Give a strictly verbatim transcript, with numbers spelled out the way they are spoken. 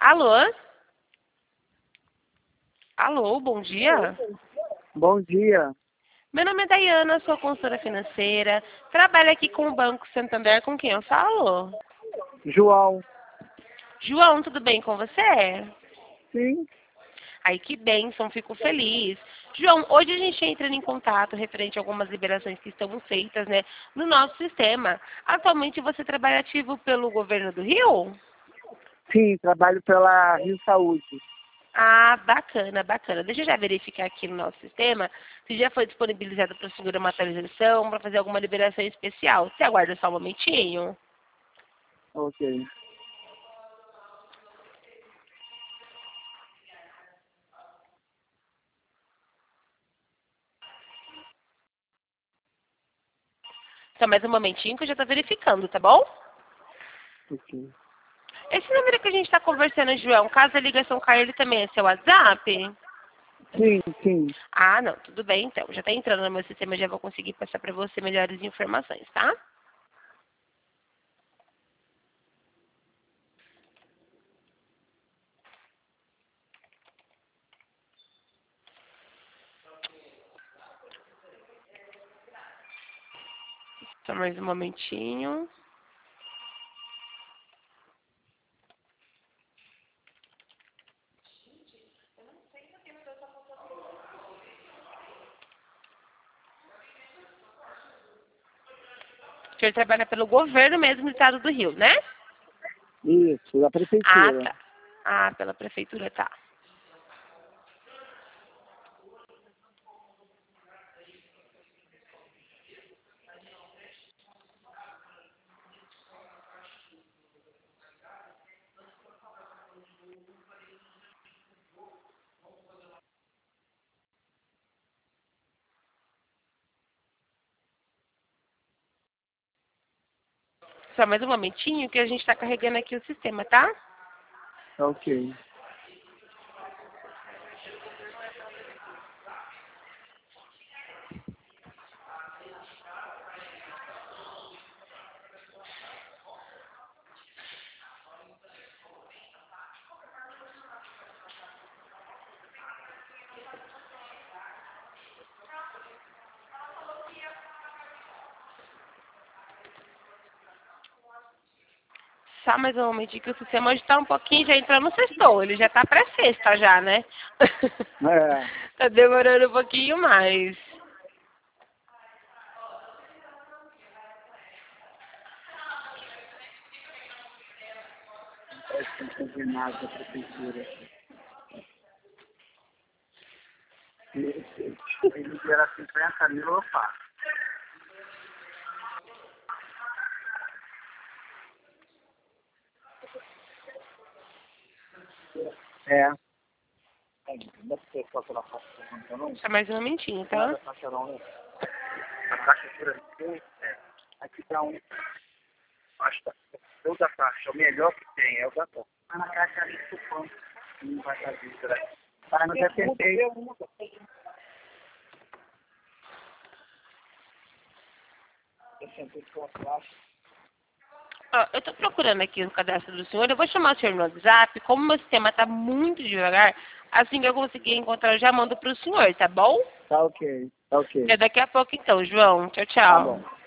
Alô? Alô, bom dia. Bom dia. Meu nome é Dayana, sou consultora financeira. Trabalho aqui com o Banco Santander, com quem eu falo? João. João, tudo bem com você? Sim. Ai, que bênção, fico feliz. João, hoje a gente entra em contato referente a algumas liberações que estão feitas, né, no nosso sistema. Atualmente você trabalha ativo pelo governo do Rio? Sim, trabalho pela Rio Saúde. Ah, bacana, bacana. Deixa eu já verificar aqui no nosso sistema se já foi disponibilizado para o senhor uma atualização para fazer alguma liberação especial. Você aguarda só um momentinho? Ok. Só mais um momentinho que eu já estou verificando, tá bom? Ok. Esse número que a gente está conversando, João, caso a ligação caia, ele também é seu WhatsApp? Sim, sim. Ah, não, tudo bem então. Já está entrando no meu sistema, já vou conseguir passar para você melhores informações, tá? Só mais um momentinho. O senhor trabalha pelo governo mesmo do estado do Rio, né? Isso, da Ah, prefeitura. tá. Ah, pela prefeitura, tá. Só mais um momentinho que a gente está carregando aqui o sistema, tá? Ok. Só mais um momentinho que o sistema hoje está um pouquinho, já entrou no sextou. Ele já está pré-sexta já, né? É. Tá demorando um pouquinho mais. Parece que não tem nada da prefeitura. Se ele liberar cinquenta mil, eu faço. É. Não sei qual que ela faz, não. Só mais um momentinho, Nada tá? faixa não, né? A caixa por aqui, é. Aqui tá um. Acho que toda a caixa, o melhor que tem é o batom. Ah, na caixa ali, supão. Não vai estar visto, né? Ah, não já tentei. Eu sentei com a caixa. Ó, eu tô procurando aqui o cadastro do senhor. Eu vou chamar o senhor no WhatsApp. Como o meu sistema tá muito devagar, assim que eu conseguir encontrar, eu já mando pro senhor, tá bom? Tá ok, tá ok. Até daqui a pouco então, João. Tchau, Tá tchau. bom.